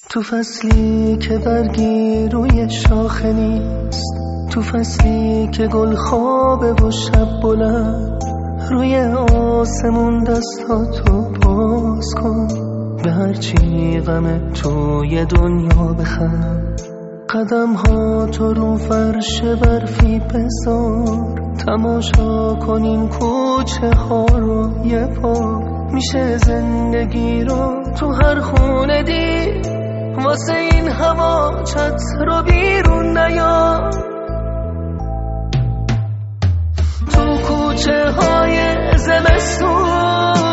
تو فصلی که برگی روی شاخه نیست، تو فصلی که گل خوابه و شب بلند، روی آسمون دستاتو باز کن، به هرچی غم توی دنیا بخند. قدم ها تو رو فرش برفی بذار، تماشا کن این کوچه ها رو یه پا. میشه زندگی رو تو هر خونه دید، واسه این هوا چتر رو بیرون نیار. تو کوچه های زمستون